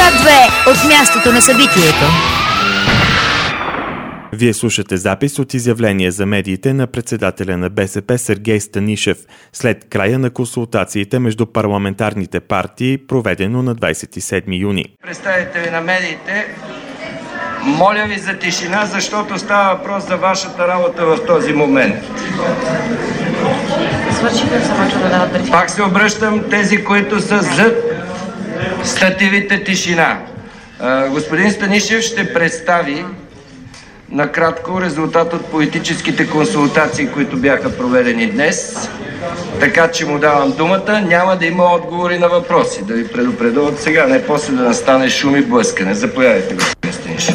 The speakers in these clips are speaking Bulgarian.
К2 от мястото на събитието. Вие слушате запис от изявление за медиите на председателя на БСП Сергей Станишев след края на консултациите между парламентарните партии, проведено на 27 юни. Представители на медиите, моля ви за тишина, защото става въпрос за вашата работа в този момент. Пак се обръщам тези, които са зад стативите, тишина. Господин Станишев ще представи накратко резултат от политическите консултации, които бяха проведени днес, така че му давам думата. Няма да има отговори на въпроси. Да ви предупредя от сега, не после да настане шум и блъскане. Заповядайте, господин Станишев.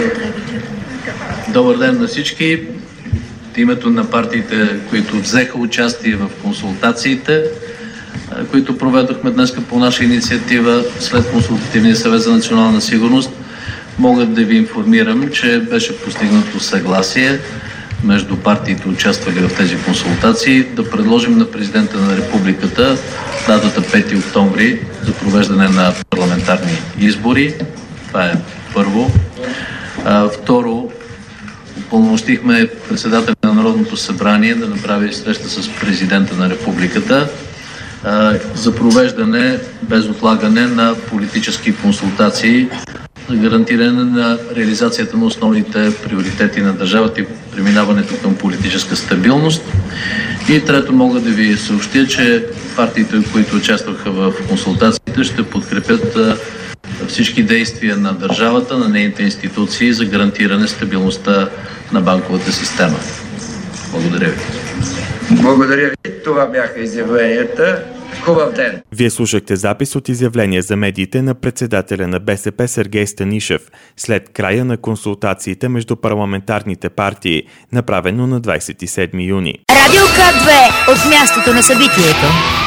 Добър ден на всички. В името на партиите, които взеха участие в консултациите, които проведохме днес по наша инициатива след Консултативния съвет за национална сигурност, мога да ви информирам, че беше постигнато съгласие между партиите, участвали в тези консултации, да предложим на президента на републиката датата 5 октомври за провеждане на парламентарни избори. Това е първо. Второ, упълномощихме председателя на Народното събрание да направи среща с президента на републиката за провеждане без отлагане на политически консултации за гарантиране на реализацията на основните приоритети на държавата и преминаването към политическа стабилност. И трето, мога да ви съобщя, че партиите, които участваха в консултациите, ще подкрепят всички действия на държавата, на нейните институции за гарантиране стабилността на банковата система. Благодаря ви. Благодаря ви. Това бяха изявленията. Хубав ден! Вие слушахте запис от изявление за медиите на председателя на БСП Сергей Станишев след края на консултациите между парламентарните партии, направено на 27 юни. Радио К2 от мястото на събитието.